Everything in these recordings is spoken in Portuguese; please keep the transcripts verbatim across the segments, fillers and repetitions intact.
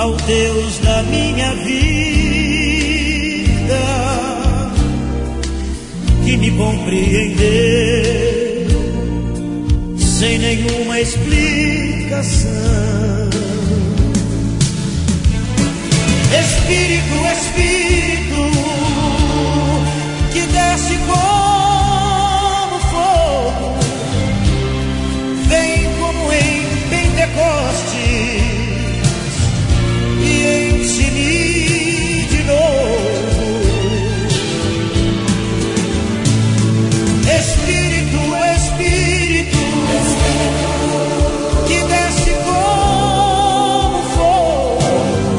ao Deus da minha vida, que me compreendeu sem nenhuma explicação. Espírito, Espírito, que desce como fogo, vem como em Pentecostes e enche-me de novo. Espírito, Espírito, que desce como fogo,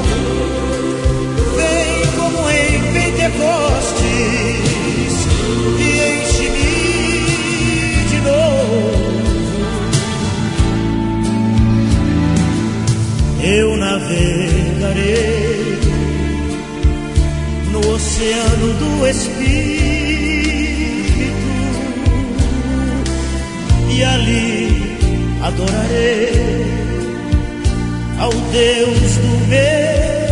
vem como em Pentecostes e enche-me de novo. Eu navegarei no oceano do Espírito e ali adorarei ao Deus do meu